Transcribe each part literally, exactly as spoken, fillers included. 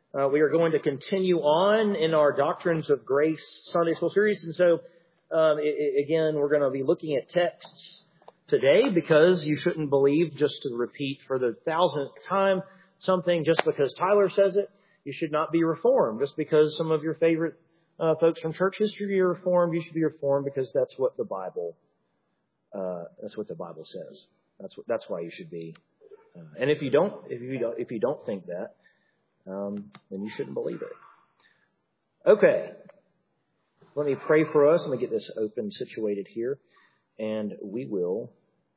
Uh, we are going to continue on in our Doctrines of Grace Sunday School series. And so, um, it, it, again, we're going to be looking at texts today because you shouldn't believe, just to repeat for the thousandth time, something just because Tyler says it. You should not be reformed just because some of your favorite uh, folks from church history are reformed. You should be reformed because that's what the Bible, uh, that's what the Bible says. That's what, that's why you should be. Uh, and if you don't, if you don't, if you don't think that, Um, then you shouldn't believe it. Okay. Let me pray for us. Let me get this open, situated here. And we will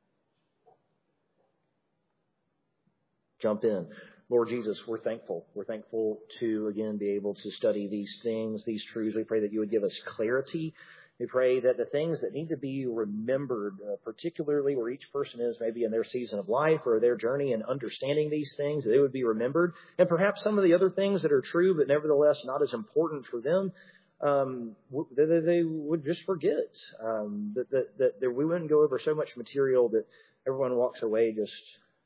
jump in. Lord Jesus, we're thankful. We're thankful to, again, be able to study these things, these truths. We pray that you would give us clarity. We pray that the things that need to be remembered, uh, particularly where each person is maybe in their season of life or their journey and understanding these things, that they would be remembered. And perhaps some of the other things that are true, but nevertheless not as important for them, um, that they would just forget. Um, that, that, that, that we wouldn't go over so much material that everyone walks away just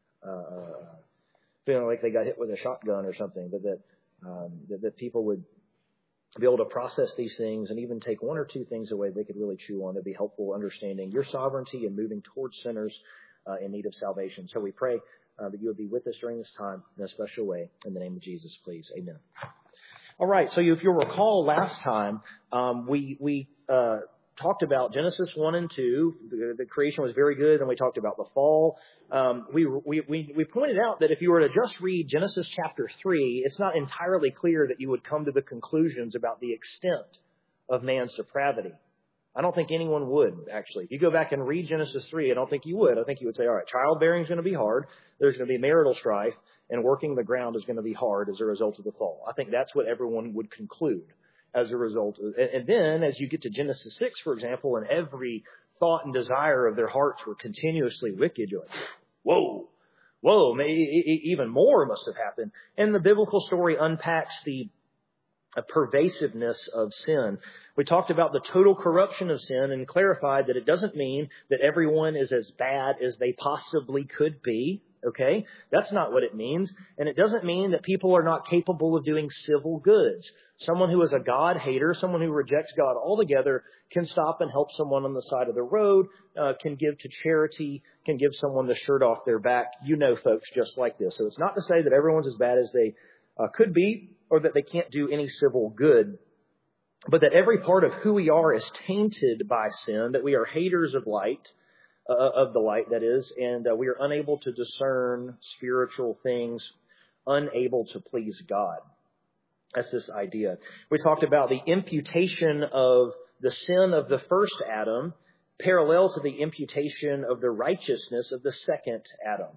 uh, feeling like they got hit with a shotgun or something, but that, um, that, that people would be able to process these things and even take one or two things away they could really chew on. That'd be helpful understanding your sovereignty and moving towards sinners uh, in need of salvation. So we pray uh, that you would be with us during this time in a special way. In the name of Jesus, please. Amen. All right. So if you'll recall last time, um, we, we, uh, talked about Genesis one and two. The, the creation was very good. And we talked about the fall. Um, we, we, we, we pointed out that if you were to just read Genesis chapter three, it's not entirely clear that you would come to the conclusions about the extent of man's depravity. I don't think anyone would, actually. If you go back and read Genesis three, I don't think you would. I think you would say, all right, childbearing is going to be hard. There's going to be marital strife, and working the ground is going to be hard as a result of the fall. I think that's what everyone would conclude as a result. Of, and then as you get to Genesis six, for example, and every thought and desire of their hearts were continuously wicked, you're like, whoa, whoa, maybe even more must have happened. And the biblical story unpacks the pervasiveness of sin. We talked about the total corruption of sin and clarified that it doesn't mean that everyone is as bad as they possibly could be. Okay? That's not what it means. And it doesn't mean that people are not capable of doing civil goods. Someone who is a God hater, someone who rejects God altogether, can stop and help someone on the side of the road, uh, can give to charity, can give someone the shirt off their back. You know folks just like this. So it's not to say that everyone's as bad as they uh, could be or that they can't do any civil good, but that every part of who we are is tainted by sin, that we are haters of light, Uh, of the light, that is, and uh, we are unable to discern spiritual things, unable to please God. That's this idea. We talked about the imputation of the sin of the first Adam parallel to the imputation of the righteousness of the second Adam.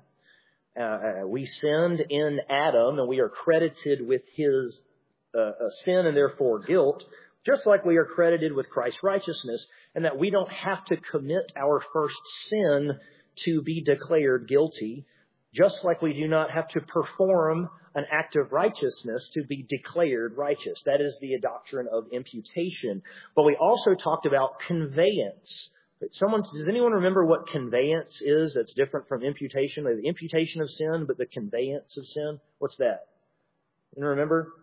Uh, we sinned in Adam, and we are credited with his uh, sin and therefore guilt, just like we are credited with Christ's righteousness, and that we don't have to commit our first sin to be declared guilty, just like we do not have to perform an act of righteousness to be declared righteous. That is the doctrine of imputation. But we also talked about conveyance. Someone, does anyone remember what conveyance is that's different from imputation? The imputation of sin, but the conveyance of sin? What's that? You remember?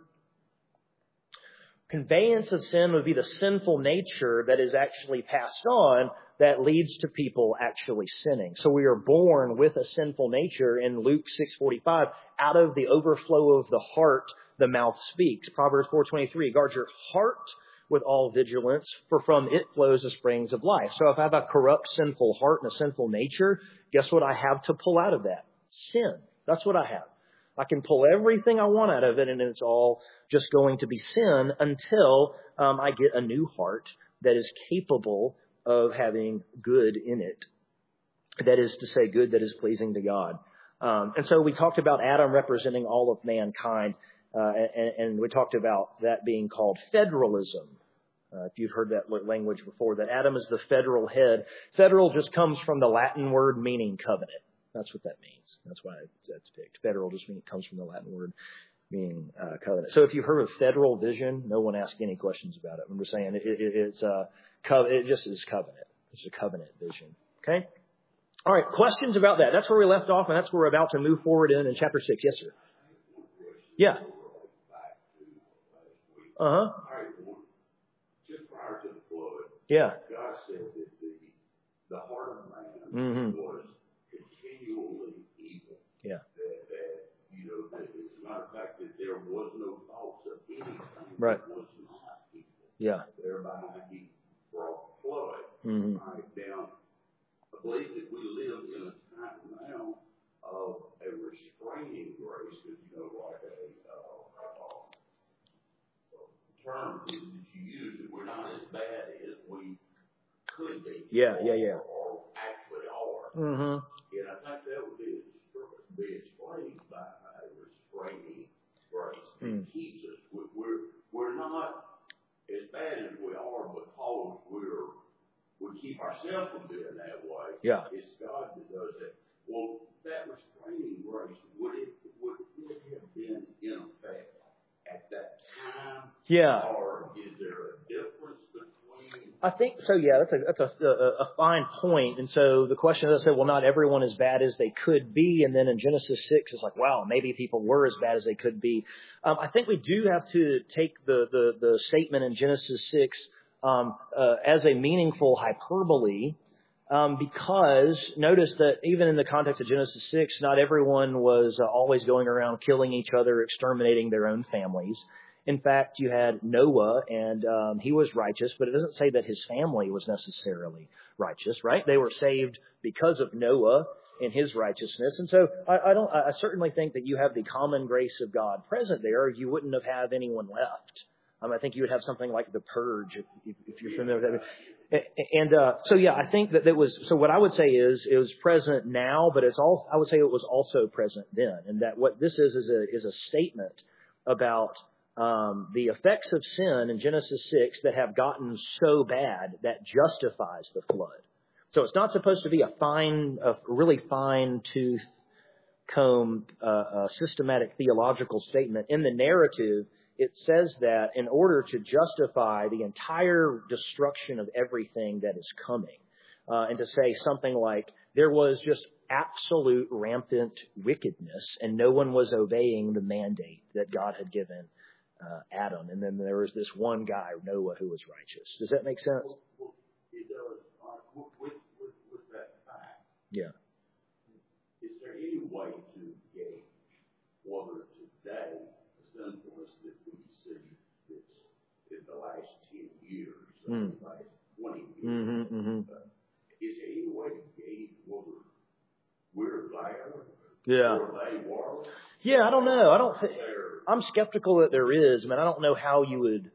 Conveyance of sin would be the sinful nature that is actually passed on that leads to people actually sinning. So we are born with a sinful nature in Luke six forty-five. Out of the overflow of the heart, the mouth speaks. Proverbs four twenty-three, guard your heart with all vigilance, for from it flows the springs of life. So if I have a corrupt, sinful heart and a sinful nature, guess what I have to pull out of that? Sin. That's what I have. I can pull everything I want out of it, and it's all just going to be sin until um, I get a new heart that is capable of having good in it. That is to say, good that is pleasing to God. Um, and so we talked about Adam representing all of mankind, uh, and, and we talked about that being called federalism. Uh, if you've heard that language before, that Adam is the federal head. Federal just comes from the Latin word meaning covenant. That's what that means. That's why that's picked. Federal just means it comes from the Latin word meaning uh, covenant. So if you've heard of federal vision, no one asked any questions about it. I'm just saying it, it, it's uh, co- it just is covenant. It's a covenant vision. Okay? All right, questions about that? That's where we left off, and that's where we're about to move forward in in chapter six. Yes, sir. Yeah. Uh-huh. All right, well, just prior to the flood, Yeah. God said that the, the heart of man Mm-hmm. was continually evil. Yeah. That, that you know, that as a matter of fact, that there was no thoughts of anything Right. that was not evil. Yeah. Thereby he brought flood. Mm-hmm. All right, now, I believe that we live in a time now of a restraining grace, because, you know, like a uh, uh, term that you use, that we're not as bad as we could be. Yeah, or, yeah, yeah. Or, or actually are. Mm-hmm. And I think that would be, be explained by a restraining grace that Mm. keeps us. We're, we're, we're not as bad as we are because we're we keep ourselves from being that way. Yeah. It's God that does that. Well, that restraining grace, would it would it have been in effect at that time? Yeah. Or is there a difference between? I think so. Yeah, that's a that's a, a, a fine point. And so the question is, I said, well, not everyone is bad as they could be. And then in Genesis six, it's like, wow, maybe people were as bad as they could be. Um, I think we do have to take the the, the statement in Genesis six um, uh, as a meaningful hyperbole. Um, because notice that even in the context of Genesis six, not everyone was uh, always going around killing each other, exterminating their own families. In fact, you had Noah, and um, he was righteous, but it doesn't say that his family was necessarily righteous, right? They were saved because of Noah and his righteousness. And so I, I don't. I certainly think that you have the common grace of God present there, or you wouldn't have had anyone left. Um, I think you would have something like the Purge, if, if, if you're familiar with that. And uh, so, yeah, I think that it was. So what I would say is it was present now, but it's also. I would say it was also present then, and that what this is is a is a statement about um, the effects of sin in Genesis six that have gotten so bad that justifies the flood. So it's not supposed to be a fine, a really fine tooth comb, uh, uh, systematic theological statement. In the narrative, it says that in order to justify the entire destruction of everything that is coming, uh, and to say something like there was just absolute rampant wickedness and no one was obeying the mandate that God had given uh, Adam. And then there was this one guy, Noah, who was righteous. Does that make sense? Well, well, it does. Uh, with, with, with that fact, Yeah. is there any way to gauge whether today the sinfulness that we see that's in the last ten years, Mm. the last twenty years, Mm-hmm, mm-hmm. uh, is there any way to gauge whether we're there Yeah. or they were? Yeah, I don't know. I don't think. There- I'm skeptical that there is. I mean, I don't know how you would.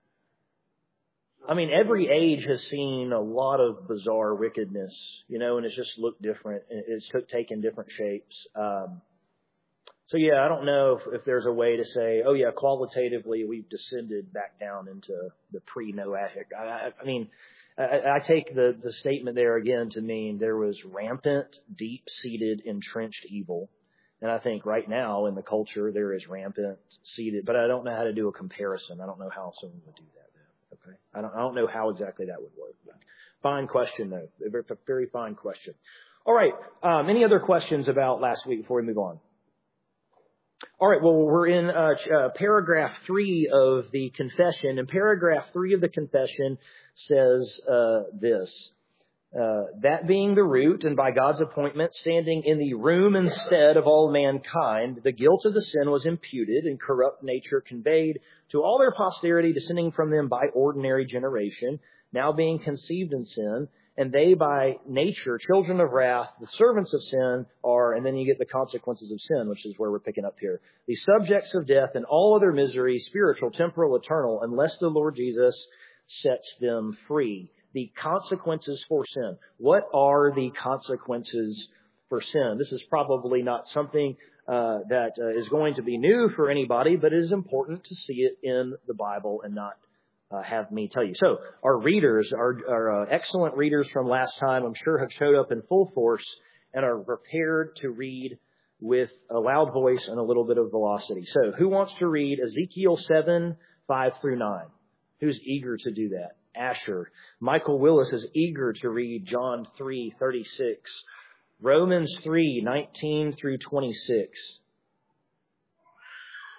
I mean, every age has seen a lot of bizarre wickedness, you know, and it's just looked different. And it's took, taken different shapes. Um, so, yeah, I don't know if, if there's a way to say, oh, yeah, qualitatively we've descended back down into the pre-Noahic. I, I, I mean, I, I take the, the statement there again to mean there was rampant, deep-seated, entrenched evil. And I think right now in the culture there is rampant seated, but I don't know how to do a comparison. I don't know how someone would do that then. Okay. I don't, I don't know how exactly that would work. But fine question though. A very, a very fine question. All right. Um, any other questions about last week before we move on? All right. Well, we're in uh, uh, paragraph three of the confession, and paragraph three of the confession says uh, this. Uh, that being the root, and by God's appointment, standing in the room instead of all mankind, the guilt of the sin was imputed and corrupt nature conveyed to all their posterity, descending from them by ordinary generation, now being conceived in sin, and they by nature, children of wrath, the servants of sin are, and then you get the consequences of sin, which is where we're picking up here, the subjects of death and all other misery, spiritual, temporal, eternal, unless the Lord Jesus sets them free. The consequences for sin. What are the consequences for sin? This is probably not something uh, that uh, is going to be new for anybody, but it is important to see it in the Bible and not uh, have me tell you. So our readers, our, our uh, excellent readers from last time, I'm sure have showed up in full force and are prepared to read with a loud voice and a little bit of velocity. So who wants to read Ezekiel seven, five through nine? Who's eager to do that? Asher. Michael Willis is eager to read John three thirty-six. Romans three nineteen through twenty-six.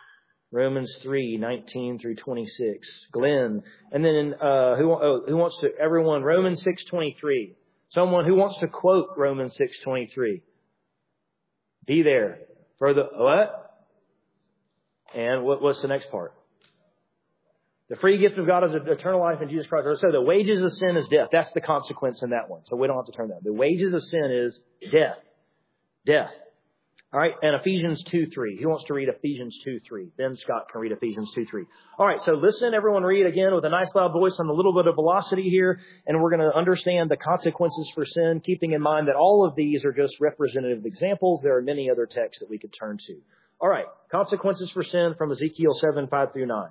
Romans three, nineteen through twenty-six. Glenn. And then uh, who, oh, who wants to, everyone, Romans six twenty-three. Someone who wants to quote Romans six twenty-three. Be there. For the, what? And what, what's the next part? The free gift of God is eternal life in Jesus Christ. So the wages of sin is death. That's the consequence in that one. So we don't have to turn that. The wages of sin is death. Death. All right. And Ephesians two three. Who wants to read Ephesians two three? Ben Scott can read Ephesians two three. All right. So listen, everyone read again with a nice loud voice on a little bit of velocity here. And we're going to understand the consequences for sin, keeping in mind that all of these are just representative examples. There are many other texts that we could turn to. All right. Consequences for sin from Ezekiel seven, five through nine.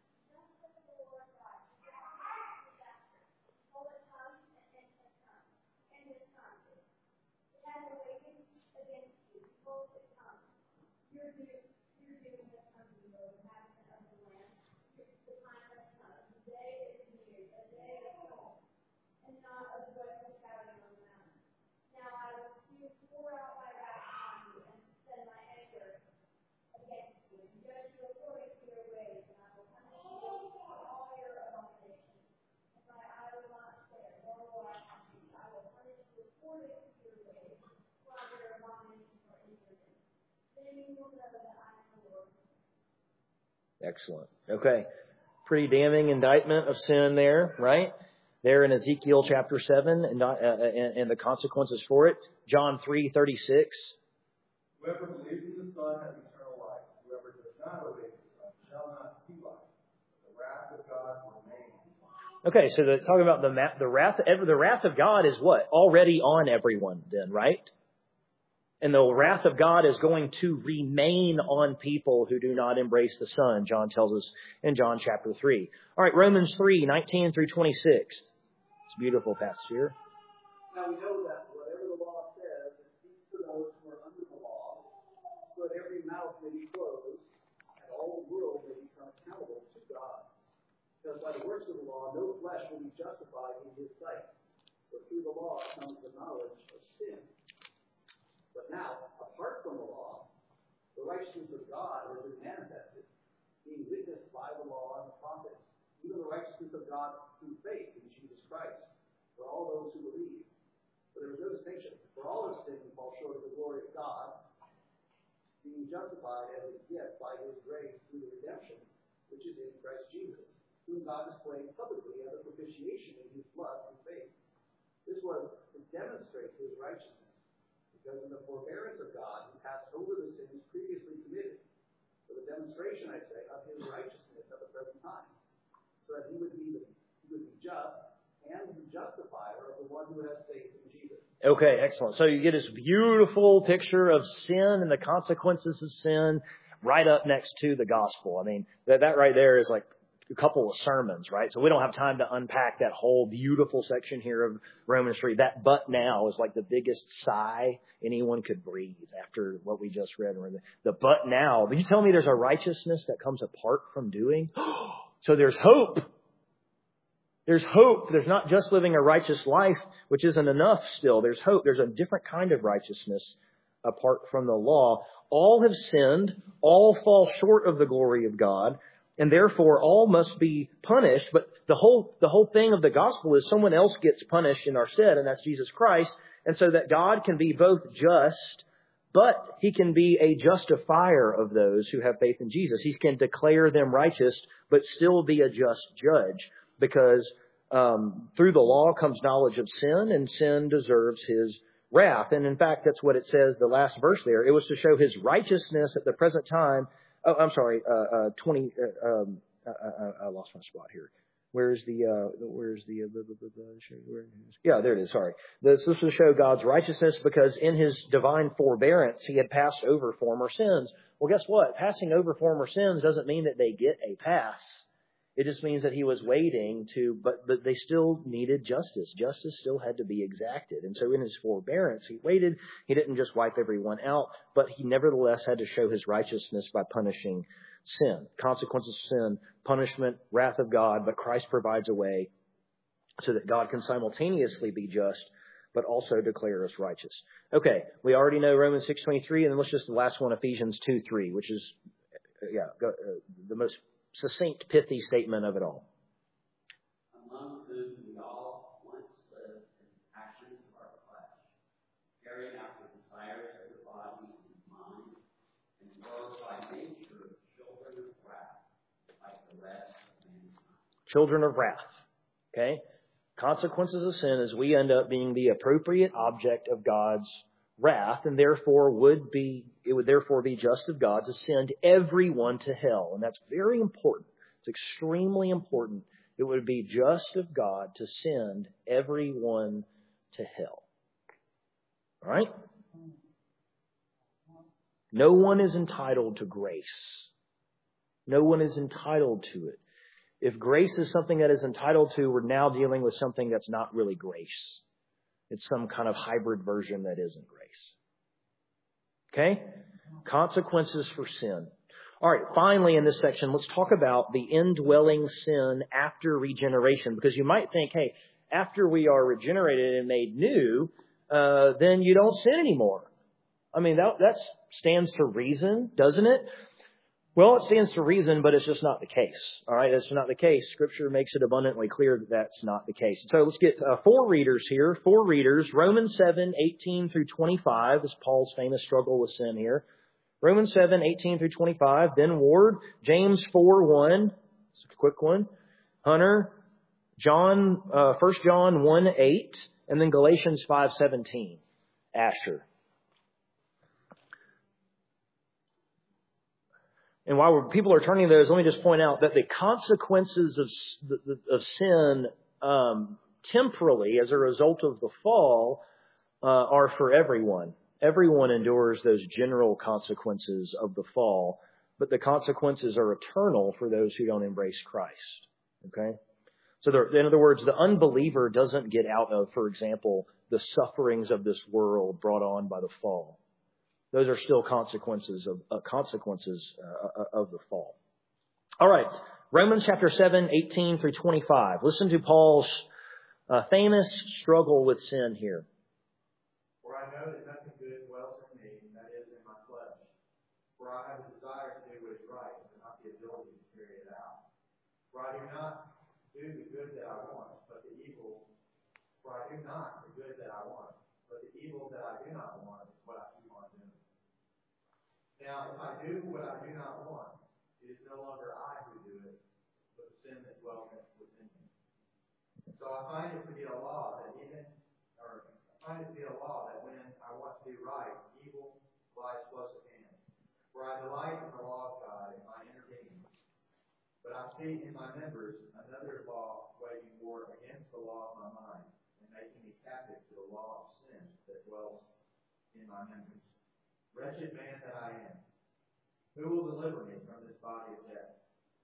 Excellent. Okay. Pretty damning indictment of sin there, right? There in Ezekiel chapter seven and, uh, and, and the consequences for it. John three thirty-six. Whoever believes in the Son has eternal life. Whoever does not obey the Son shall not see life. The wrath of God remains. Okay, so the, talking about the the wrath, the wrath of God is what? Already on everyone then, right? And the wrath of God is going to remain on people who do not embrace the Son, John tells us in John chapter three. All right, Romans three, nineteen through twenty-six. It's a beautiful passage here. Now we know that whatever the law says, it speaks to those who are under the law, so that every mouth may be closed, and all the world may become accountable to God. Because by the works of the law, no flesh will be justified in his sight. For through the law comes the knowledge of sin. But now, apart from the law, the righteousness of God has been manifested, being witnessed by the law and the prophets, even the righteousness of God through faith in Jesus Christ, for all those who believe. For there is no distinction. For all have sinned and fall short of the glory of God, being justified as a gift by his grace through the redemption which is in Christ Jesus, whom God displayed publicly as a propitiation in his blood through faith. This was to demonstrate his righteousness, because in the forbearance of God, he passed over the sins previously committed, for the demonstration, I say, of his righteousness at the present time, so that he would be the, he would be just and the justifier of the one who has faith in Jesus. Okay, excellent. So you get this beautiful picture of sin and the consequences of sin right up next to the gospel. I mean, that, that right there is like a couple of sermons, right? So we don't have time to unpack that whole beautiful section here of Romans three. That but now is like the biggest sigh anyone could breathe after what we just read. The but now. Did you tell me there's a righteousness that comes apart from doing? So there's hope. There's hope. There's not just living a righteous life, which isn't enough still. There's hope. There's a different kind of righteousness apart from the law. All have sinned. All fall short of the glory of God. And therefore, all must be punished. But the whole the whole thing of the gospel is someone else gets punished in our stead, and that's Jesus Christ. And so that God can be both just, but he can be a justifier of those who have faith in Jesus. He can declare them righteous, but still be a just judge. Because um, through the law comes knowledge of sin, and sin deserves his wrath. And in fact, that's what it says, the last verse there. It was to show his righteousness at the present time. Oh, I'm sorry, uh, uh, twenty. Uh, um, I, I, I lost my spot here. Where's the? Uh, where's the? Uh, blah, blah, blah, blah, where, yeah, there it is. Sorry. This, this will show God's righteousness because in His divine forbearance, He had passed over former sins. Well, guess what? Passing over former sins doesn't mean that they get a pass. It just means that He was waiting to, but, but they still needed justice. Justice still had to be exacted. And so in His forbearance, He waited. He didn't just wipe everyone out, but He nevertheless had to show His righteousness by punishing sin. Consequences of sin, punishment, wrath of God, but Christ provides a way so that God can simultaneously be just, but also declare us righteous. Okay, we already know Romans six twenty-three, and then let's just the last one, Ephesians two three, which is yeah, go, uh, the most succinct, pithy statement of it all. Among whom we all once lived in the passions of our flesh, carrying out the desires of the body and mind, and were by nature children of wrath, like the rest of mankind. Children of wrath. Okay? Consequences of sin is we end up being the appropriate object of God's wrath, and therefore would be, it would therefore be just of God to send everyone to hell. And that's very important. It's extremely important. It would be just of God to send everyone to hell. All right? No one is entitled to grace. No one is entitled to it. If grace is something that is entitled to, we're now dealing with something that's not really grace. It's some kind of hybrid version that isn't grace. Okay? Consequences for sin. All right, finally in this section, let's talk about the indwelling sin after regeneration. Because you might think, hey, after we are regenerated and made new, uh, then you don't sin anymore. I mean, that, that stands to reason, doesn't it? Well, it stands to reason, but it's just not the case. All right, it's not the case. Scripture makes it abundantly clear that that's not the case. So let's get uh, four readers here. Four readers. Romans seven, eighteen through twenty-five is Paul's famous struggle with sin here. Romans seven, eighteen through twenty-five. Then Ward. James four, one. It's a quick one. Hunter. John, uh, First John one, eight. And then Galatians five, seventeen. Asher. And while people are turning to those, let me just point out that the consequences of, of sin um, temporally as a result of the fall uh, are for everyone. Everyone endures those general consequences of the fall, but the consequences are eternal for those who don't embrace Christ. Okay? So there, in other words, the unbeliever doesn't get out of, for example, the sufferings of this world brought on by the fall. Those are still consequences of uh, consequences uh, of the fall. All right, Romans chapter seven, eighteen through twenty-five. Listen to Paul's uh, famous struggle with sin here. For I know that nothing good dwells in me, and that is in my flesh. For I have a desire to do what is right, but not the ability to carry it out. For I do not do the good that I want, but the evil. For I do not the good that I want, but the evil that I do not want is what I keep on doing. Now, if I do what I do not want, it is no longer I who do it, but the sin that dwells within me. So I find it to be a law that even, or I find it to be a law that when I want to do right, evil lies close at hand. For I delight in the law of God in my inner being. But I see in my members another law waging war against the law of my mind and making me captive to the law of sin that dwells in my members. Wretched man that I am, who will deliver me from this body of death?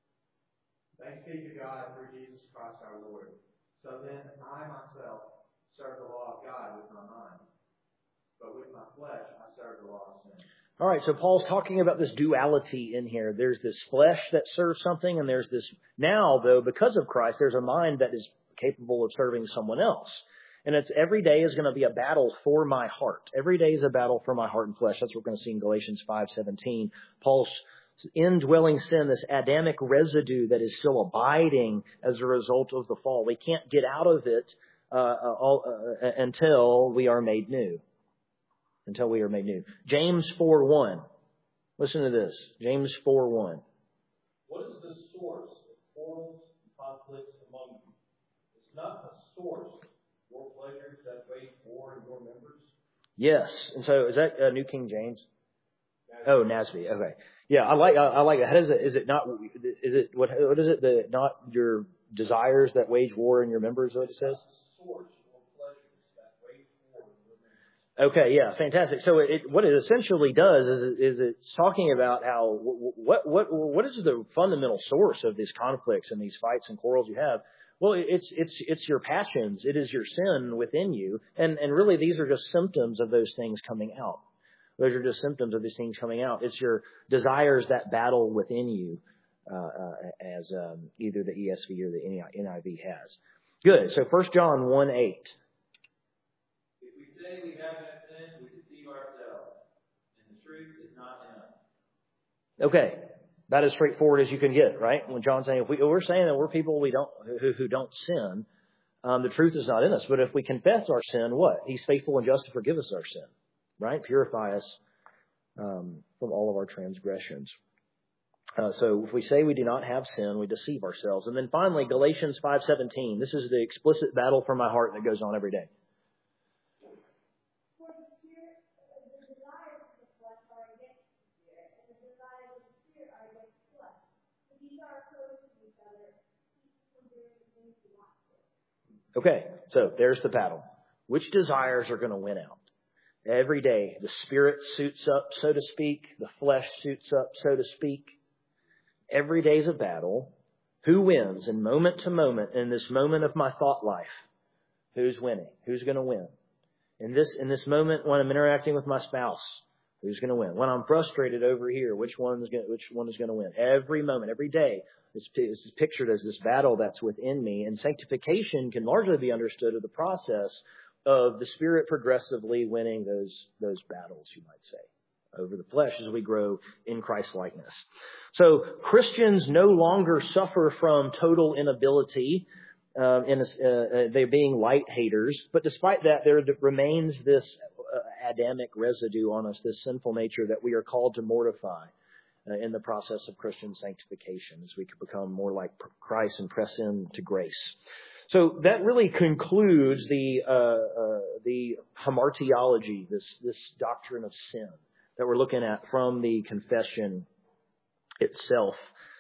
Thanks be to God through Jesus Christ our Lord. So then I myself serve the law of God with my mind, but with my flesh I serve the law of sin. All right, so Paul's talking about this duality in here. There's this flesh that serves something, and there's this, now though, because of Christ, there's a mind that is capable of serving someone else. And it's every day is going to be a battle for my heart. Every day is a battle for my heart and flesh. That's what we're going to see in Galatians five seventeen. Paul's indwelling sin, this Adamic residue that is still abiding as a result of the fall. We can't get out of it uh, all, uh, until we are made new. Until we are made new. James four one. Listen to this. James four one. What is the source of quarrels and conflicts among you? It's not the source of your pleasures that wage war in your members? Yes. And so is that uh, New King James? Nasby. Oh, Nasby. Okay. Yeah, I like I, I like it. How does it? Is it not? Is it what? What is it? The not your desires that wage war in your members? What it says? Source or pleasures that wage war in your members. Okay, yeah, fantastic. So it, what it essentially does is, is it's talking about how what what what is the fundamental source of these conflicts and these fights and quarrels you have? Well, it's it's it's your passions. It is your sin within you, and and really these are just symptoms of those things coming out. Those are just symptoms of these things coming out. It's your desires that battle within you, uh, uh, as um, either the E S V or the N I V has. Good. So First John one eight. If we say we have not sinned, we deceive ourselves, and the truth is not in us. Okay. About as straightforward as you can get, right? When John's saying, if we, we're saying that we're people we don't who, who don't sin, um, the truth is not in us. But if we confess our sin, what? He's faithful and just to forgive us our sin, right? Purify us um, from all of our transgressions. Uh, so if we say we do not have sin, we deceive ourselves. And then finally, Galatians five seventeen. This is the explicit battle for my heart that goes on every day. Okay, so there's the battle. Which desires are going to win out? Every day, the spirit suits up, so to speak. The flesh suits up, so to speak. Every day is a battle. Who wins? And moment to moment, in this moment of my thought life, who's winning? Who's going to win? In this in this moment when I'm interacting with my spouse, who's going to win? When I'm frustrated over here, which one's going, which one is going to win? Every moment, every day, this is pictured as this battle that's within me. And sanctification can largely be understood as the process of the Spirit progressively winning those those battles, you might say, over the flesh as we grow in Christ-likeness. So Christians no longer suffer from total inability um, in a, uh, they being light haters, but despite that, there remains this uh, Adamic residue on us, this sinful nature that we are called to mortify uh, in the process of Christian sanctification as we can become more like Christ and press into grace. So that really concludes the uh, uh, the hamartiology, this this doctrine of sin that we're looking at from the confession itself.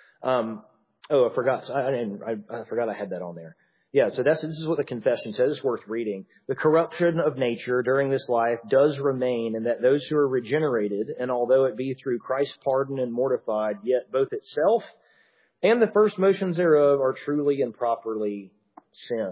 Um, oh, I forgot. I, I didn't. I, I forgot I had that on there. Yeah. So that's this is what the confession says. It's worth reading. The corruption of nature during this life does remain, and that those who are regenerated, and although it be through Christ's pardon and mortified, yet both itself and the first motions thereof are truly and properly sin.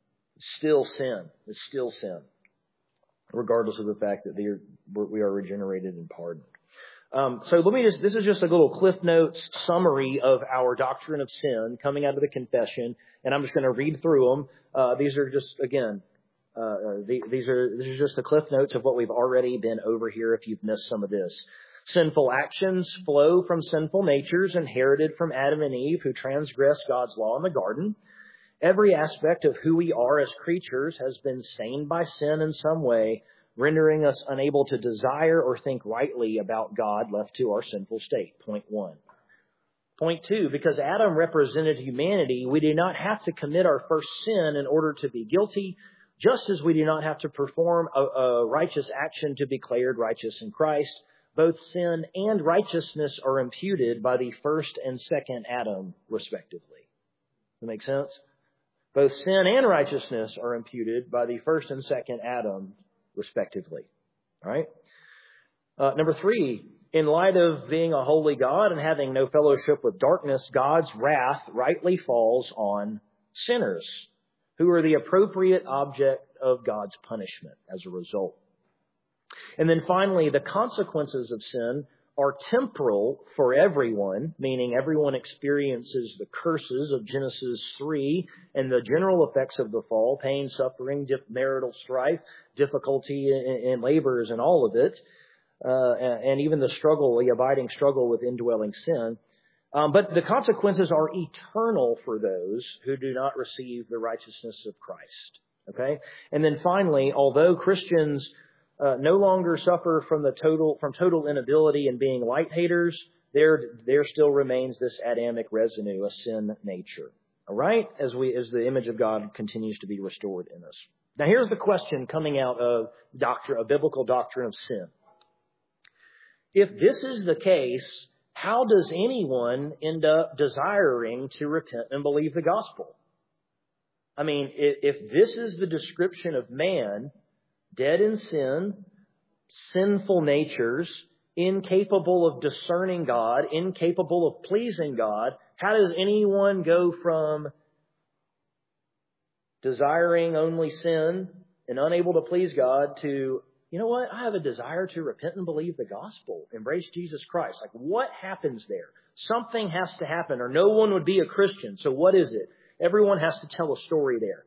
Still sin. It's still sin, regardless of the fact that are, we are regenerated and pardoned. Um, so let me just, this is just a little Cliff Notes summary of our doctrine of sin coming out of the confession, and I'm just going to read through them. Uh, these are just, again, uh, the, these are, this is just the Cliff Notes of what we've already been over here if you've missed some of this. Sinful actions flow from sinful natures inherited from Adam and Eve who transgressed God's law in the garden. Every aspect of who we are as creatures has been stained by sin in some way, rendering us unable to desire or think rightly about God left to our sinful state. Point one. Point two, because Adam represented humanity, we do not have to commit our first sin in order to be guilty, just as we do not have to perform a, a righteous action to be declared righteous in Christ. Both sin and righteousness are imputed by the first and second Adam, respectively. Does that make sense? Both sin and righteousness are imputed by the first and second Adam, respectively. All right. Uh, number three, in light of being a holy God and having no fellowship with darkness, God's wrath rightly falls on sinners, who are the appropriate object of God's punishment as a result. And then finally, the consequences of sin are temporal for everyone, meaning everyone experiences the curses of Genesis three and the general effects of the fall, pain, suffering, marital strife, difficulty in, in labors and all of it, uh, and even the struggle, the abiding struggle with indwelling sin. Um, but the consequences are eternal for those who do not receive the righteousness of Christ. Okay? And then finally, although Christians Uh, no longer suffer from the total from total inability and being light haters, there there still remains this Adamic residue, a sin nature. All right, as we as the image of God continues to be restored in us. Now, here's the question coming out of doctrine, a biblical doctrine of sin. If this is the case, how does anyone end up desiring to repent and believe the gospel? I mean, if, if this is the description of man, dead in sin, sinful natures, incapable of discerning God, incapable of pleasing God, how does anyone go from desiring only sin and unable to please God to, you know what, I have a desire to repent and believe the gospel, embrace Jesus Christ? Like, what happens there? Something has to happen or no one would be a Christian. So what is it? Everyone has to tell a story there.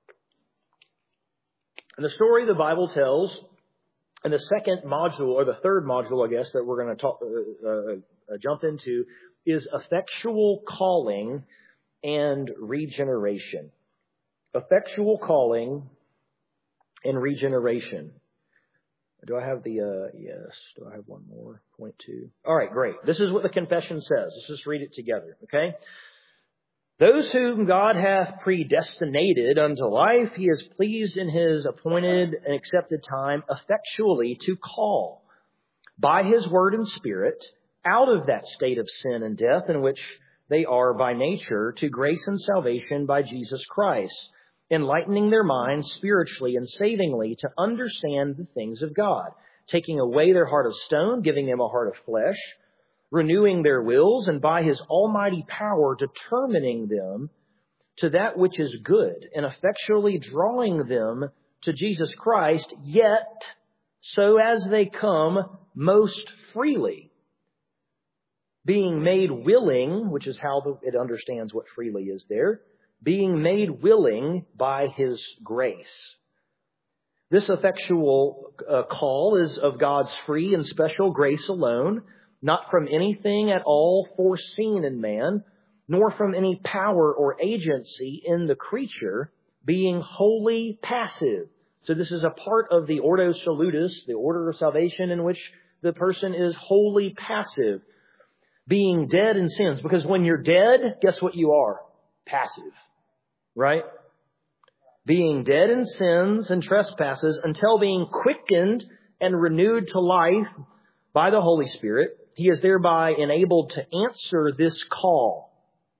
And the story the Bible tells, in the second module, or the third module, I guess, that we're going to talk, uh, uh, jump into, is effectual calling and regeneration. Effectual calling and regeneration. Do I have the, uh, yes, do I have one more? Point two. All right, great. This is what the confession says. Let's just read it together, okay? Those whom God hath predestinated unto life, he is pleased in his appointed and accepted time effectually to call by his word and spirit out of that state of sin and death in which they are by nature to grace and salvation by Jesus Christ, enlightening their minds spiritually and savingly to understand the things of God, taking away their heart of stone, giving them a heart of flesh, renewing their wills, and by his almighty power determining them to that which is good, and effectually drawing them to Jesus Christ, yet so as they come most freely, being made willing, which is how it understands what freely is there, being made willing by his grace. This effectual uh, call is of God's free and special grace alone, not from anything at all foreseen in man, nor from any power or agency in the creature, being wholly passive. So this is a part of the Ordo Salutis, the order of salvation, in which the person is wholly passive, being dead in sins. Because when you're dead, guess what you are? Passive. Right? Being dead in sins and trespasses until being quickened and renewed to life by the Holy Spirit, he is thereby enabled to answer this call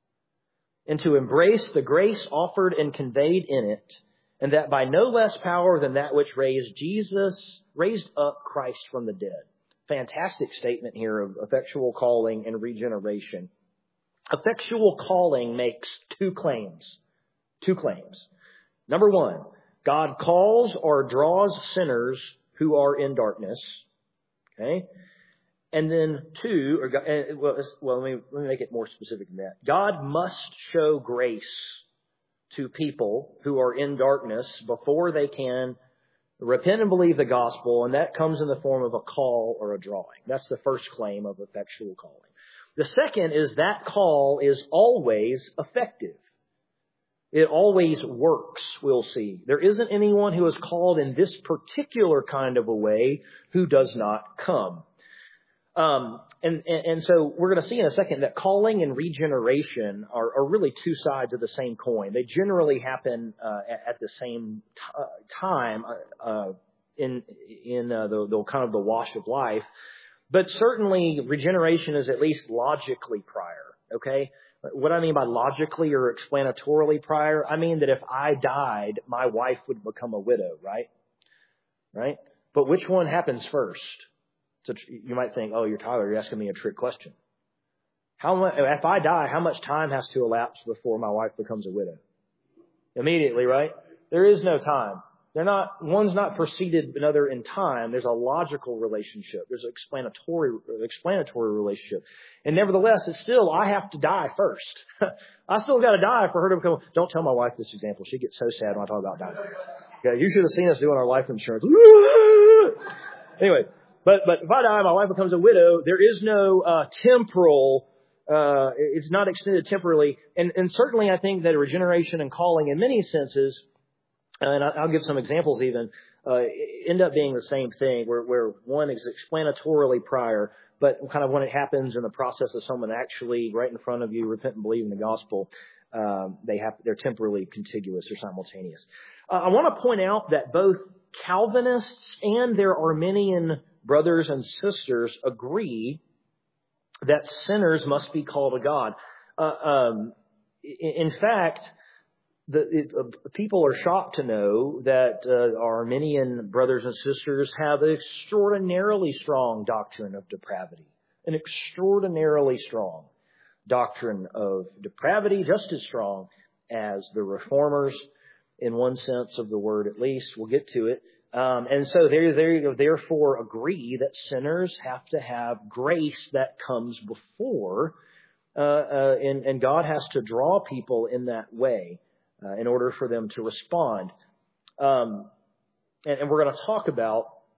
and to embrace the grace offered and conveyed in it, and that by no less power than that which raised Jesus, raised up Christ from the dead. Fantastic statement here of effectual calling and regeneration. Effectual calling makes two claims. Two claims. Number one, God calls or draws sinners who are in darkness. Okay? And then two, or well, well let, me, let me make it more specific than that. God must show grace to people who are in darkness before they can repent and believe the gospel, and that comes in the form of a call or a drawing. That's the first claim of effectual calling. The second is that call is always effective. It always works, we'll see. There isn't anyone who is called in this particular kind of a way who does not come. Um, and, and, and so we're going to see in a second that calling and regeneration are, are really two sides of the same coin. They generally happen uh, at, at the same t- time uh, in in uh, the, the kind of the wash of life. But certainly regeneration is at least logically prior, okay? What I mean by logically or explanatorily prior, I mean that if I died, my wife would become a widow, right? Right? But which one happens first? So you might think, oh, you're Tyler, you're asking me a trick question. How much, if I die, how much time has to elapse before my wife becomes a widow? Immediately, right? There is no time. They're not, one's not preceded another in time. There's a logical relationship. There's an explanatory, explanatory relationship. And nevertheless, it's still, I have to die first. I still got to die for her to become, don't tell my wife this example. She gets so sad when I talk about dying. Okay, you should have seen us doing our life insurance. Anyway. But but if I die, my wife becomes a widow, there is no uh, temporal, uh, it's not extended temporally. And, and certainly I think that regeneration and calling in many senses, and I'll give some examples even, uh, end up being the same thing, where, where one is explanatorily prior, but kind of when it happens in the process of someone actually right in front of you, repent and believe in the gospel, um, they have, they're temporally contiguous or simultaneous. Uh, I want to point out that both Calvinists and their Arminian brothers and sisters agree that sinners must be called to God. Uh, um, in, in fact, the, it, uh, people are shocked to know that uh, our Arminian brothers and sisters have an extraordinarily strong doctrine of depravity. An extraordinarily strong doctrine of depravity, just as strong as the Reformers, in one sense of the word at least. We'll get to it. Um, and so they, they therefore agree that sinners have to have grace that comes before, uh, uh, and, and God has to draw people in that way uh, in order for them to respond. Um, and, and we're going to talk about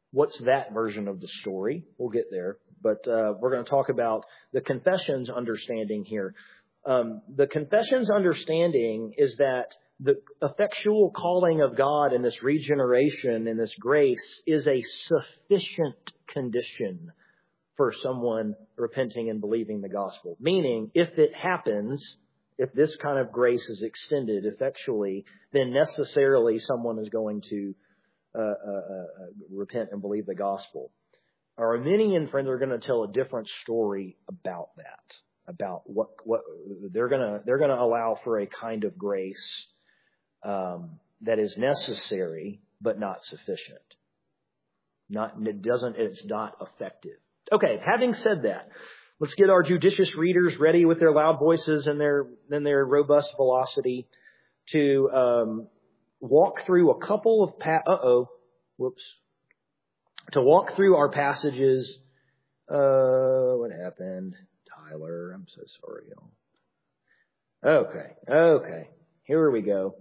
What's that version of the story? We'll get there. But uh, we're going to talk about the confession's understanding here. Um, the confession's understanding is that the effectual calling of God in this regeneration and this grace is a sufficient condition for someone repenting and believing the gospel. Meaning, if it happens, if this kind of grace is extended effectually, then necessarily someone is going to uh, uh, uh, repent and believe the gospel. Our Arminian friends are going to tell a different story about that, about what what they're going to they're going to allow for a kind of grace um, that is necessary but not sufficient. Not it doesn't it's not effective. Okay, having said that, let's get our judicious readers ready with their loud voices and their and their robust velocity to um, walk through a couple of pa- uh-oh, whoops. To walk through our passages. Uh, what happened? Tyler, I'm so sorry, y'all. Okay, okay. Here we go.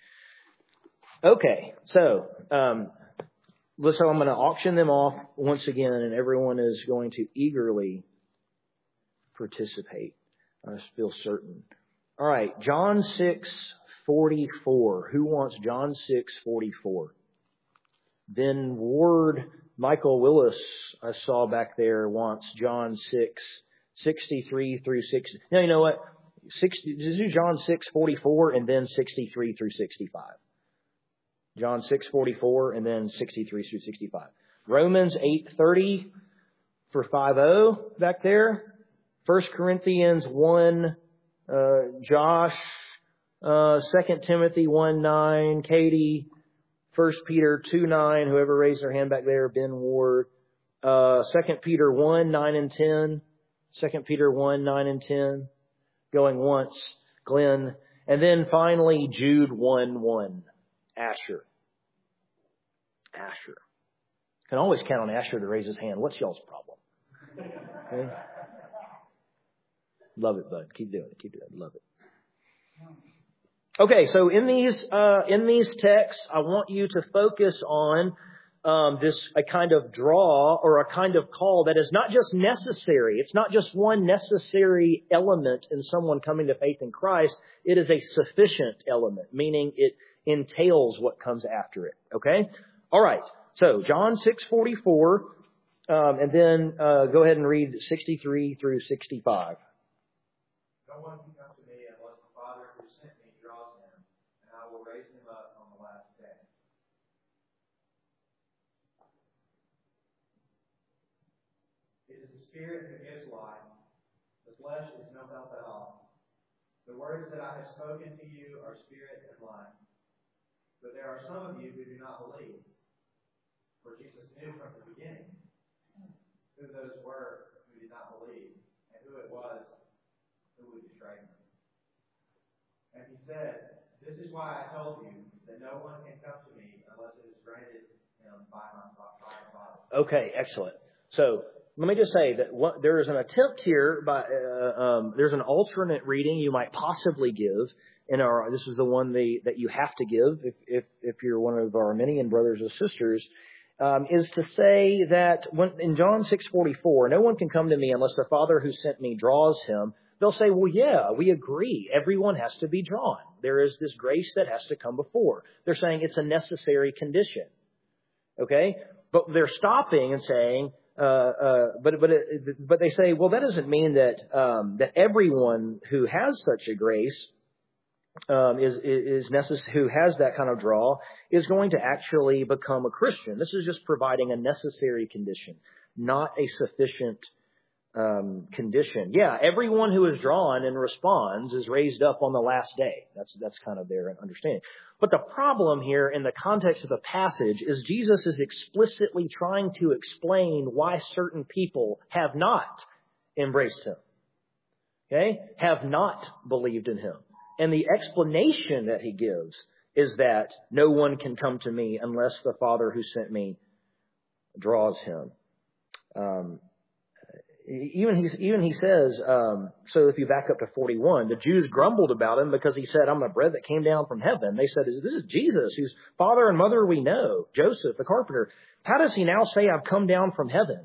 Okay, so, um, so I'm going to auction them off once again, and everyone is going to eagerly participate. I feel certain. All right, John six forty-four. Who wants John six forty-four? Then Ward Michael Willis, I saw back there, wants John six sixty-three through sixty. No, you know what? sixty, just do John six forty-four and then sixty-three through sixty-five. John six forty-four and then sixty-three through sixty-five. Romans eight thirty for five oh back there. First Corinthians one, uh, Josh, uh, Second Timothy one nine, Katie. First Peter two nine, whoever raised their hand back there, Ben Ward. Uh, Second Peter one nine and ten. Second Peter one nine and ten. Going once, Glenn. And then finally, Jude one one. Asher. Asher. Can always count on Asher to raise his hand. What's y'all's problem? Okay. Love it, bud. Keep doing it. Keep doing it. Love it. Okay, so in these uh, in these texts, I want you to focus on um, this a kind of draw or a kind of call that is not just necessary. It's not just one necessary element in someone coming to faith in Christ. It is a sufficient element, meaning it entails what comes after it. Okay, all right. So John six forty-four, um, and then uh, go ahead and read sixty-three through sixty-five. No one can come to me unless the Father who sent me draws him, and I will raise him up on the last day. It is the Spirit who gives life. The flesh is no help at all. The words that I have spoken to you are spirit and life. But there are some of you who do not believe. For Jesus knew from the beginning who those were who did not believe, and who it was who would betray him. And he said, "This is why I told you that no one can come to me unless it is granted him by my Father." Okay, excellent. So let me just say that what, there is an attempt here by uh, um, there's an alternate reading you might possibly give. In our this is the one the, that you have to give if if if you're one of our Arminian brothers or sisters. Um, is to say that when, in John six forty-four, no one can come to me unless the Father who sent me draws him. They'll say, well, yeah, we agree. Everyone has to be drawn. There is this grace that has to come before. They're saying it's a necessary condition. Okay? But they're stopping and saying, uh, uh, but but it, but they say, well, that doesn't mean that um, that everyone who has such a grace Um, is is necessary, who has that kind of draw, is going to actually become a Christian. This is just providing a necessary condition, not a sufficient um, condition. Yeah, everyone who is drawn and responds is raised up on the last day. That's that's kind of their understanding. But the problem here in the context of the passage is Jesus is explicitly trying to explain why certain people have not embraced him, okay, have not believed in him. And the explanation that he gives is that no one can come to me unless the Father who sent me draws him. Um, Even he, even he says, um, so if you back up to forty-one, the Jews grumbled about him because he said, I'm the bread that came down from heaven. They said, this is Jesus, whose father and mother we know, Joseph, the carpenter. How does he now say, I've come down from heaven?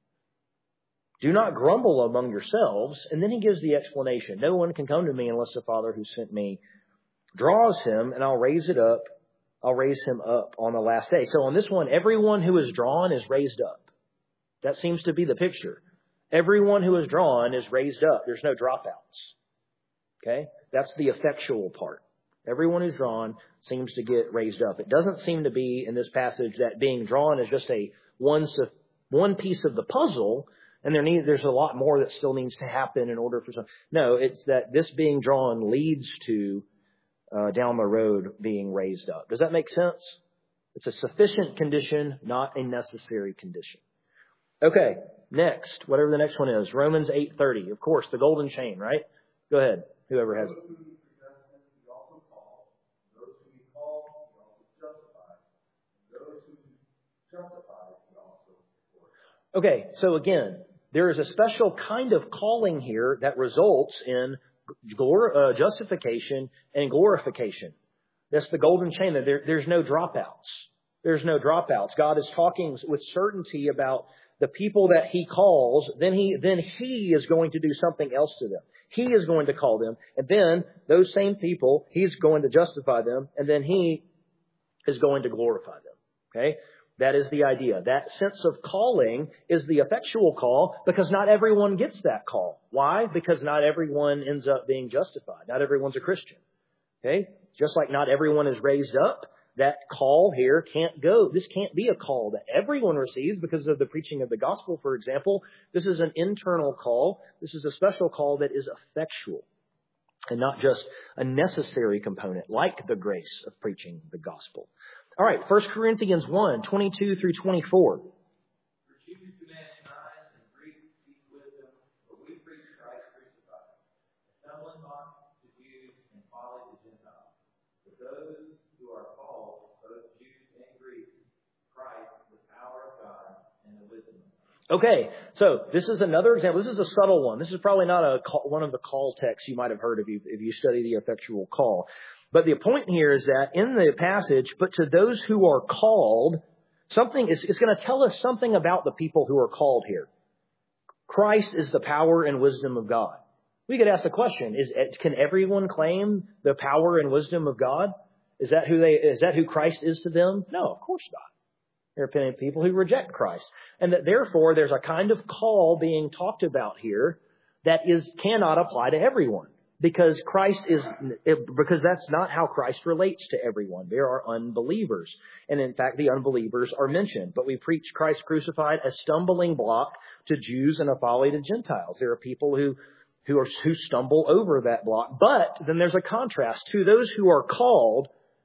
Do not grumble among yourselves. And then he gives the explanation. No one can come to me unless the Father who sent me draws him, and I'll raise it up. I'll raise him up on the last day. So on this one, everyone who is drawn is raised up. That seems to be the picture. Everyone who is drawn is raised up. There's no dropouts. Okay? That's the effectual part. Everyone who's drawn seems to get raised up. It doesn't seem to be in this passage that being drawn is just a one, one piece of the puzzle, and there need, there's a lot more that still needs to happen in order for some. No, it's that this being drawn leads to uh, down the road being raised up. Does that make sense? It's a sufficient condition, not a necessary condition. Okay, next, whatever the next one is, Romans eight thirty. Of course, the golden chain, right? Go ahead, whoever has it. Those whom he predestined, he also called. Those whom he called, he also justified. Those whom he justified, he also glorified. Okay, so again, there is a special kind of calling here that results in glor- uh, justification and glorification. That's the golden chain. There, there's no dropouts. There's no dropouts. God is talking with certainty about the people that he calls, then he then he is going to do something else to them. He is going to call them, and then those same people, he's going to justify them, and then he is going to glorify them. Okay? That is the idea. That sense of calling is the effectual call because not everyone gets that call. Why? Because not everyone ends up being justified. Not everyone's a Christian. Okay? Just like not everyone is raised up, that call here can't go. This can't be a call that everyone receives because of the preaching of the gospel, for example. This is an internal call. This is a special call that is effectual and not just a necessary component like the grace of preaching the gospel. All right, First Corinthians one, twenty-two through twenty-four. For Jews to mankind and Greeks seek wisdom, but we preach Christ crucified, a stumbling block to Jews and folly to Gentiles. But those who are called, both Jews and Greeks, Christ, the power of God and the wisdom of God. Okay, so this is another example. This is a subtle one. This is probably not a call, one of the call texts you might have heard if you if you study the effectual call. But the point here is that in the passage, but to those who are called, something is it's going to tell us something about the people who are called here. Christ is the power and wisdom of God. We could ask the question: Is can everyone claim the power and wisdom of God? Is that who they? Is that who Christ is to them? No, of course not. There are plenty of people who reject Christ, and that therefore there's a kind of call being talked about here that is cannot apply to everyone. Because Christ is, because that's not how Christ relates to everyone. There are unbelievers. And in fact, the unbelievers are mentioned. But we preach Christ crucified, a stumbling block to Jews and a folly to Gentiles. There are people who, who are, who stumble over that block. But then there's a contrast to those who are called,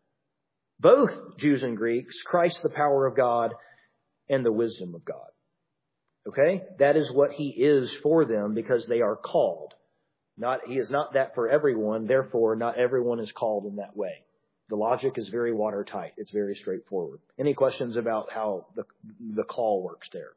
both Jews and Greeks, Christ the power of God and the wisdom of God. Okay? That is what he is for them because they are called. Not, he is not that for everyone, therefore not everyone is called in that way. The logic is very watertight. It's very straightforward. Any questions about how the, the call works there?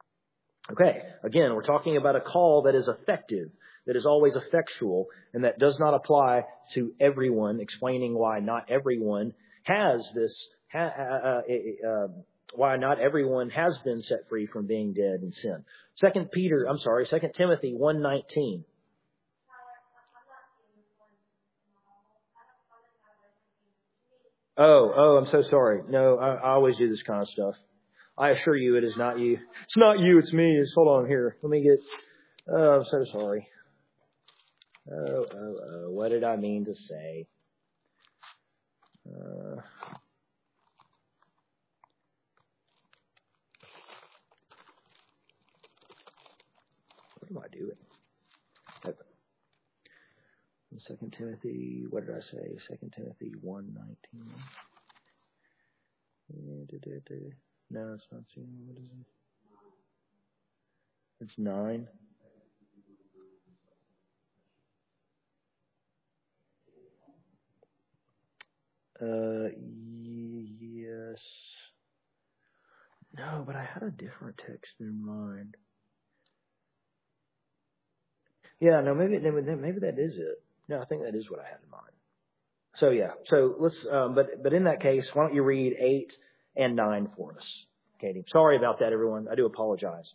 Okay, again, we're talking about a call that is effective, that is always effectual, and that does not apply to everyone, explaining why not everyone has this, ha, uh, uh, uh, why not everyone has been set free from being dead in sin. Second Peter, I'm sorry, Second Timothy one nineteen. Oh, oh, I'm so sorry. No, I, I always do this kind of stuff. I assure you it is not you. It's not you, it's me. It's, hold on here. Let me get, oh, I'm so sorry. Oh, oh, oh, what did I mean to say? Uh, what am I doing? Second Timothy, what did I say? Second Timothy one nineteen. No, it's not. What is it? It's nine. Uh, yes. No, but I had a different text in mind. Yeah, no, maybe maybe that is it. No, I think that is what I had in mind. So yeah, so let's. Um, but but in that case, why don't you read eight and nine for us, Katie? Sorry about that, everyone. I do apologize.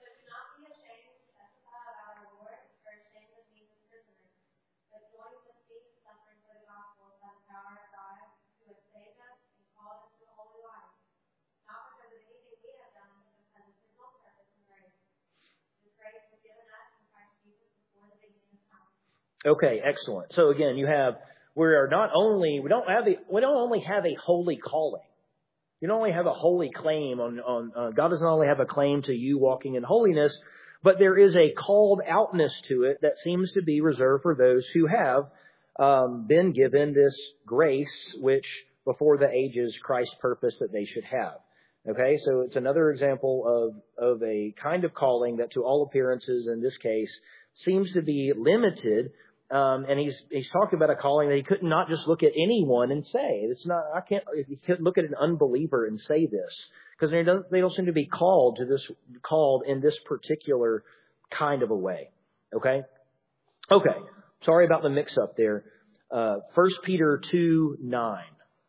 Okay, excellent. So again, you have we are not only we don't have a, we don't only have a holy calling. You don't only have a holy claim on on uh, God doesn't only have a claim to you walking in holiness, but there is a called outness to it that seems to be reserved for those who have um, been given this grace, which before the ages Christ purposed that they should have. Okay, so it's another example of of a kind of calling that, to all appearances, in this case, seems to be limited. Um, and he's he's talking about a calling that he could not just look at anyone and say, "It's not." I can't. He couldn't look at an unbeliever and say this, because they don't they don't seem to be called to this called in this particular kind of a way. Okay, okay. Sorry about the mix up there. Uh, First Peter two nine.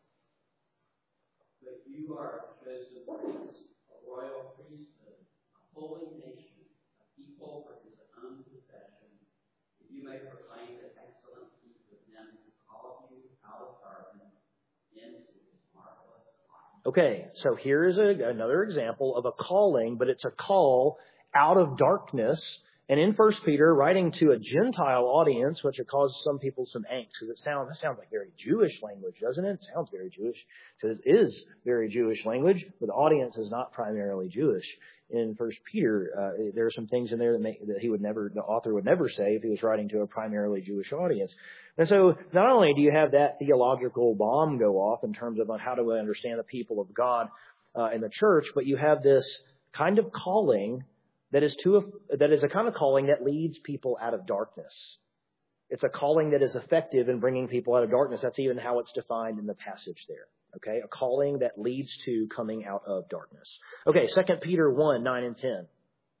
But you are a chosen race, a royal priesthood, a holy nation, a people for His own possession, that you may proclaim the excellencies of Him who called you out of darkness into His marvelous light. Okay, so here is a, another example of a calling, but it's a call out of darkness. And in First Peter, writing to a Gentile audience, which it causes some people some angst, because it sounds, it sounds like very Jewish language, doesn't it? It sounds very Jewish, because it is very Jewish language, but the audience is not primarily Jewish. In First Peter, uh, there are some things in there that, make, that he would never, the author would never say if he was writing to a primarily Jewish audience. And so, not only do you have that theological bomb go off in terms of on how do I understand the people of God uh, in the church, but you have this kind of calling that is to a, that is a kind of calling that leads people out of darkness. It's a calling that is effective in bringing people out of darkness. That's even how it's defined in the passage there. Okay, a calling that leads to coming out of darkness. Okay, Second Peter one nine and ten.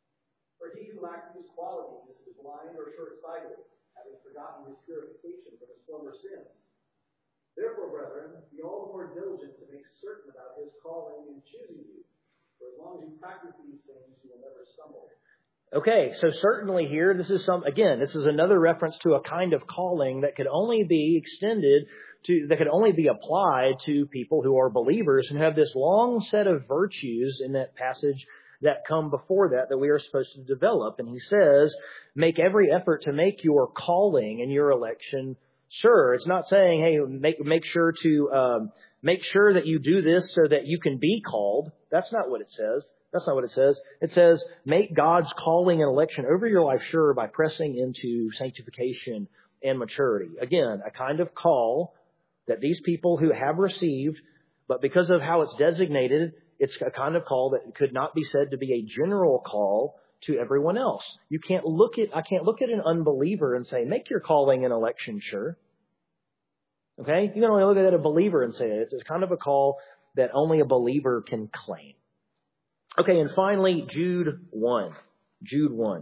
For he who lacks these qualities is blind or short-sighted, having forgotten his purification from his former sins. Therefore, brethren, be all the more diligent to make certain about his calling and choosing you. For as long as you practice these things, you will never stumble. Okay, so certainly here, this is some, again, this is another reference to a kind of calling that could only be extended to, that could only be applied to people who are believers and have this long set of virtues in that passage that come before that, that we are supposed to develop. And he says, make every effort to make your calling and your election sure. It's not saying, hey, make, make sure to, um, make sure that you do this so that you can be called. That's not what it says. That's not what it says. It says, make God's calling and election over your life sure by pressing into sanctification and maturity. Again, a kind of call that these people who have received, but because of how it's designated, it's a kind of call that could not be said to be a general call to everyone else. You can't look at, I can't look at an unbeliever and say, make your calling and election sure. Okay? You can only look at a believer and say it. It's kind of a call that only a believer can claim. Okay, and finally, Jude one. Jude one.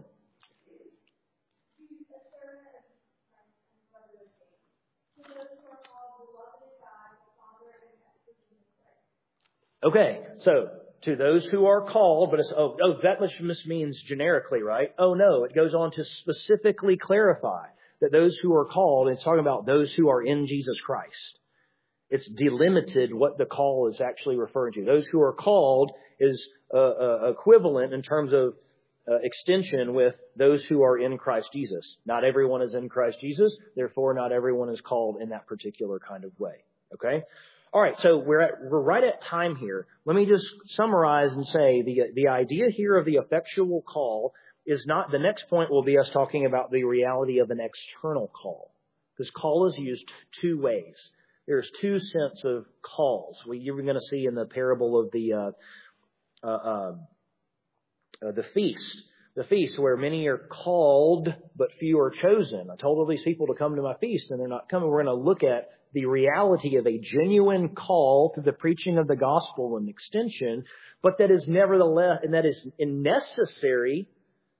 Okay, so to those who are called, but it's, oh, oh, that much just means generically, right? Oh no, it goes on to specifically clarify that those who are called, it's talking about those who are in Jesus Christ. It's delimited what the call is actually referring to. Those who are called is uh, uh, equivalent in terms of uh, extension with those who are in Christ Jesus. Not everyone is in Christ Jesus. Therefore, not everyone is called in that particular kind of way. Okay? All right, so we're at, we're right at time here. Let me just summarize and say the the idea here of the effectual call is not, the next point will be us talking about the reality of an external call. Because call is used two ways. There's two sets of calls. We, you're going to see in the parable of the uh, uh, uh, uh, the feast. The feast where many are called, but few are chosen. I told all these people to come to my feast, and they're not coming. We're going to look at the reality of a genuine call through the preaching of the gospel and extension, but that is nevertheless, and that is necessary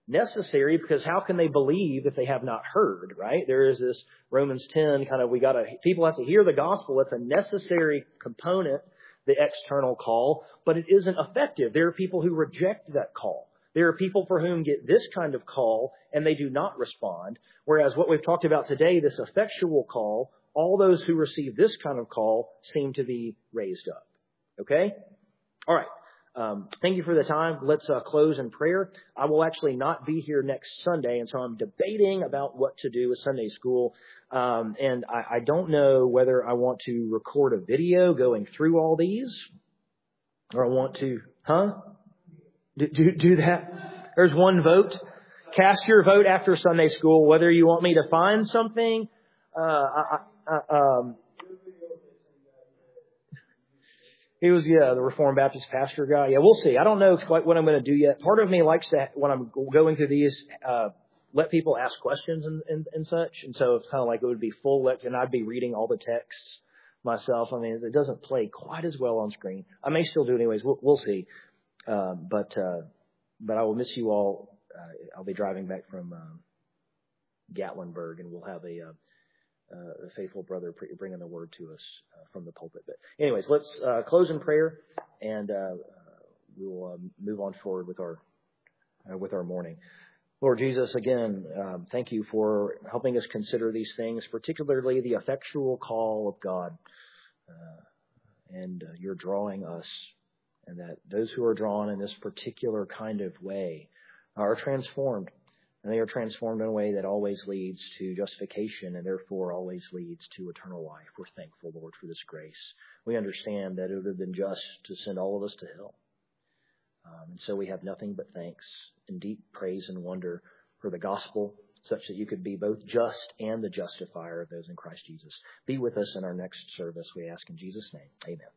necessary, because how can they believe if they have not heard, right? There is this Romans ten kind of, we got to, people have to hear the gospel. It's a necessary component, the external call, but it isn't effective. There are people who reject that call. There are people for whom get this kind of call and they do not respond. Whereas what we've talked about today, this effectual call, all those who receive this kind of call seem to be raised up. Okay? All right. Um, thank you for the time. Let's uh, close in prayer. I will actually not be here next Sunday, and so I'm debating about what to do with Sunday school. Um, and I, I don't know whether I want to record a video going through all these, or I want to, huh? Do, do, do that. There's one vote. Cast your vote after Sunday school, whether you want me to find something. Uh, I, I, um, He was, yeah, the Reformed Baptist pastor guy. Yeah, we'll see. I don't know quite what I'm going to do yet. Part of me likes to, when I'm going through these, uh, let people ask questions and, and, and such. And so it's kind of like it would be full lecture, and I'd be reading all the texts myself. I mean, it doesn't play quite as well on screen. I may still do it anyways. We'll, we'll see. Uh, but, uh, but I will miss you all. Uh, I'll be driving back from um, Gatlinburg, and we'll have a uh, Uh, a faithful brother bringing the word to us uh, from the pulpit. But anyways, let's uh, close in prayer, and uh, uh, we will um, move on forward with our uh, with our morning. Lord Jesus, again, um, thank you for helping us consider these things, particularly the effectual call of God, uh, and uh, you're drawing us, and that those who are drawn in this particular kind of way are transformed. And they are transformed in a way that always leads to justification and therefore always leads to eternal life. We're thankful, Lord, for this grace. We understand that it would have been just to send all of us to hell. Um, and so we have nothing but thanks and deep praise and wonder for the gospel, such that you could be both just and the justifier of those in Christ Jesus. Be with us in our next service, we ask in Jesus' name. Amen.